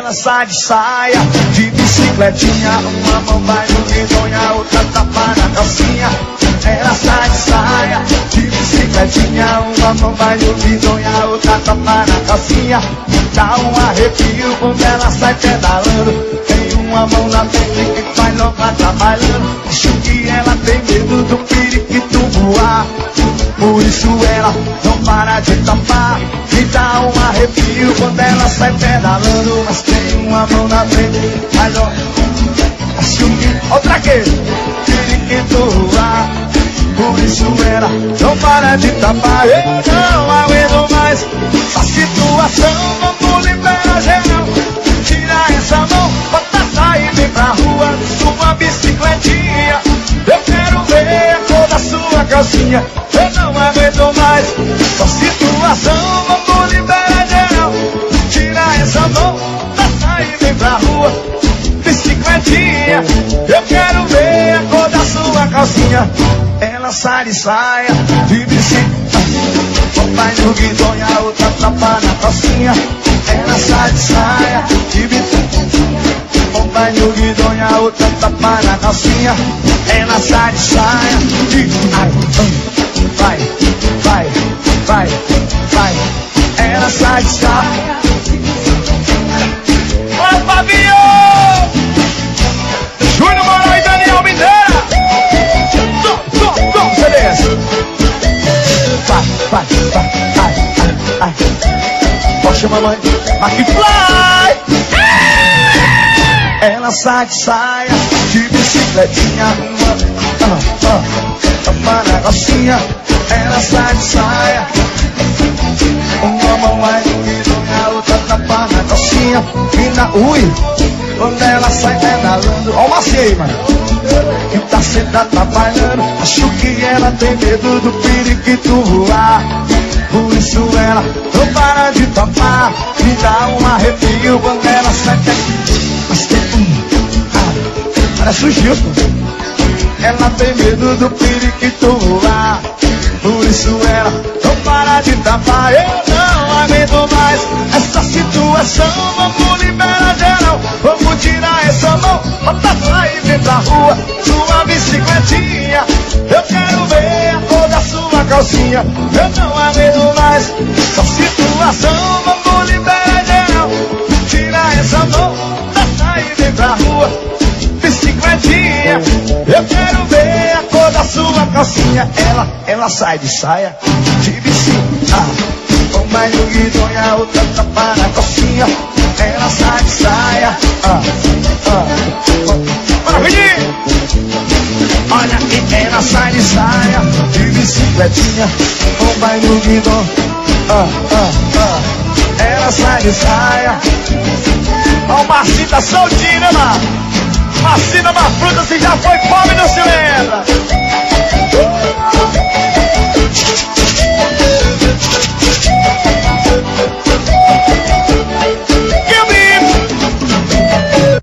Ela sai de saia, de bicicletinha. Uma mão vai no guidão e a outra tapa na calcinha. Ela sai de saia, de bicicletinha. Uma mão vai no guidão e a outra tapa na calcinha. Dá um arrepio quando ela sai pedalando. Tem uma mão na frente que faz louca trabalhando. Acho que ela tem medo do periquito voar. Por isso ela não para de tapar. Me dá um arrepio quando ela sai pedalando. Mas tem uma mão na frente, mas ó, acho que outra que periquito voar. Por isso ela não para de tapar. Eu não aguento mais a situação. Vamos liberar geral. Tira essa mão, bota sair, vem pra rua. Sua bicicletinha, eu quero ver a cor da sua calcinha. Eu não aguento mais essa situação. Vamos liberar geral. Tira essa mão, bota sair, vem pra rua. Bicicletinha, eu quero ver a cor da sua calcinha. Ela sai de saia, de bicicleta. Vai no guidão e a outra tapa na calcinha. Ela sai de saia, de bicicleta. Vai no guidão e a outra tapa na calcinha. Ela sai de saia, de... Vai, vai, vai, vai. Ela sai de saia. Olha o Fabinho! Júnior Moraes e Daniel Mineira! Beleza! Vai, vai, vai, vai, vai. Poxa, mamãe, McFly! Ela sai de saia, de bicicletinha. Tapa na calcinha. Ela sai de saia. Uma mão vai no guidão e a outra tapa na calcinha. E na ui, quando ela sai pedalando. Ó o macio aí, mano. Que tá sentada trabalhando. Acho que ela tem medo do periquito voar. Por isso ela não para de tapar. Me dá um arrepio quando ela sai. Mas tem parece o Gilson. Ela tem medo do periquito voar. Por isso ela não para de tapar. Eu não aguento mais essa situação. Vamos liberar geral. Vamos tirar essa mão, bota sair, vem pra rua. Sua bicicletinha, eu quero ver a cor da sua calcinha. Eu não aguento mais essa situação. Vamos liberar geral. Tira essa mão, bota sair, vem pra rua. Bicicletinha, eu quero ver a cor da sua calcinha. Ela sai de saia, de bicicleta. Vai no guidão e a outra tapa na calcinha. Ela sai de saia. Bora, Vininho! Olha que ela sai de saia, de bicicletinha. Vai no guidão. Ela sai de saia. Ó, o Marcinho tá soltinho, né, mano? Marcinho, uma fruta, se já foi pobre no